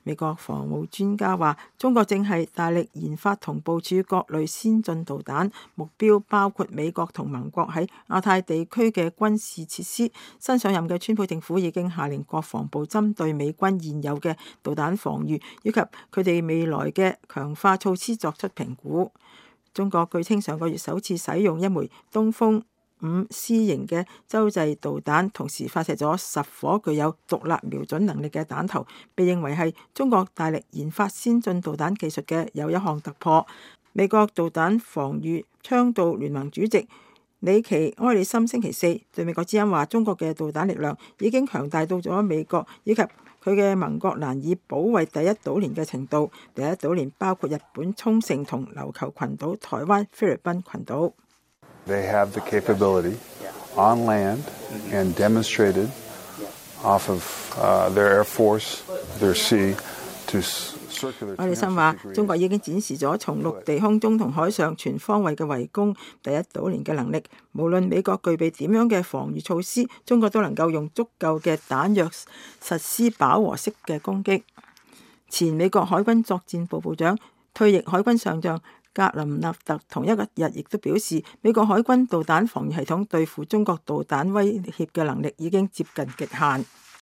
美國防務專家話，中國正係大力研發同部署各類先進導彈，目標包括美國同盟國喺亞太地區嘅軍事設施。新上任嘅川普政府已經下令國防部針對美軍現有嘅導彈防禦以及佢哋未來嘅強化措施作出評估。中國據稱上個月首次使用一枚東風5C 型嘅洲際導彈，同時發射咗10顆具有獨立瞄準能力嘅彈頭，被認為係中國大力研發先進導彈技術嘅又一項突破。美國導彈防禦倡導聯盟主席里奇埃里森星期四對美國之音話，中國嘅導彈力量已經強大到咗美國以及佢嘅盟國難以保衛第一島鏈嘅程度。第一島鏈包括日本沖繩同琉球群島、台灣、菲律賓群島。 They have the capability on land and demonstrated off of their air force, their sea to circular. 埃里森話：中國已經展示咗從陸地、空中同海上全方位嘅圍攻第一島鏈嘅能力。無論美國具備點樣嘅防禦措施，中國都能夠用足夠嘅彈藥實施飽和式嘅攻擊。前美國海軍作戰部部長、退役海軍上將格林納特同一日亦都表示，美國海軍導彈防禦系統對付中國導彈威脅嘅能力已經接近極限。